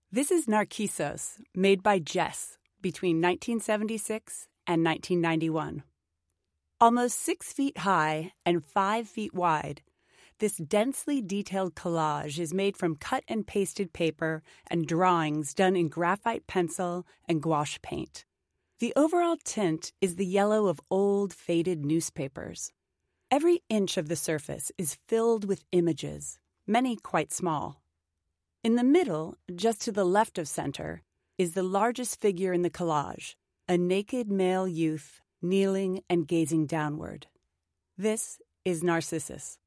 This is Narcissos, made by Jess between 1976 and 1991. Almost 6 feet high and 5 feet wide, this densely detailed collage is made from cut and pasted paper and drawings done in graphite pencil and gouache paint. The overall tint is the yellow of old, faded newspapers. Every inch of the surface is filled with images, many quite small. In the middle, just to the left of center, is the largest figure in the collage, a naked male youth kneeling and gazing downward. This is Narcissus.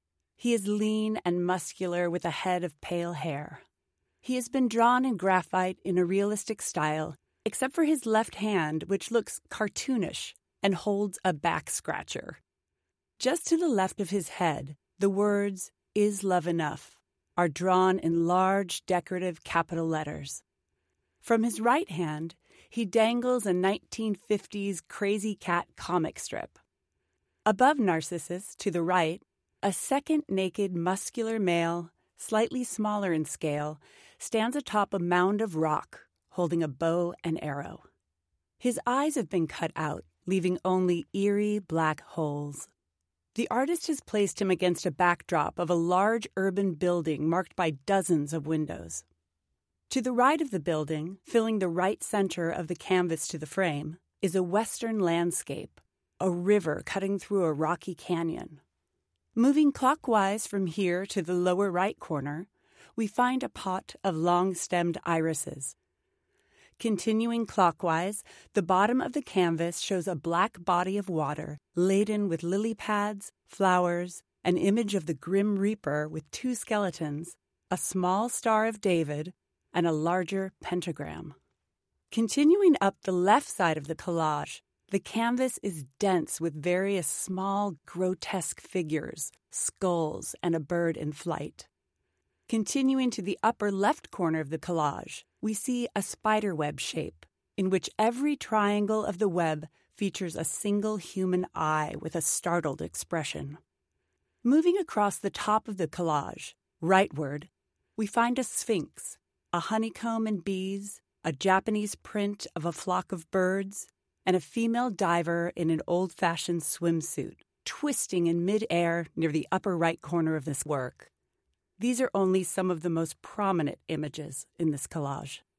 He is lean and muscular with a head of pale hair. He has been drawn in graphite in a realistic style, except for his left hand, which looks cartoonish and holds a back scratcher. Just to the left of his head, the words, "Is love enough?" are drawn in large decorative capital letters. From his right hand, he dangles a 1950s Crazy Cat comic strip. Above Narcissus, to the right, a second naked, muscular male, slightly smaller in scale, stands atop a mound of rock, holding a bow and arrow. His eyes have been cut out, leaving only eerie black holes. The artist has placed him against a backdrop of a large urban building marked by dozens of windows. To the right of the building, filling the right center of the canvas to the frame, is a western landscape, a river cutting through a rocky canyon. Moving clockwise from here to the lower right corner, we find a pot of long-stemmed irises. Continuing clockwise, the bottom of the canvas shows a black body of water laden with lily pads, flowers, an image of the Grim Reaper with 2 skeletons, a small Star of David, and a larger pentagram. Continuing up the left side of the collage, the canvas is dense with various small, grotesque figures, skulls, and a bird in flight. Continuing to the upper left corner of the collage, we see a spiderweb shape, in which every triangle of the web features a single human eye with a startled expression. Moving across the top of the collage, rightward, we find a sphinx, a honeycomb and bees, a Japanese print of a flock of birds, and a female diver in an old-fashioned swimsuit, twisting in mid-air near the upper right corner of this work. These are only some of the most prominent images in this collage.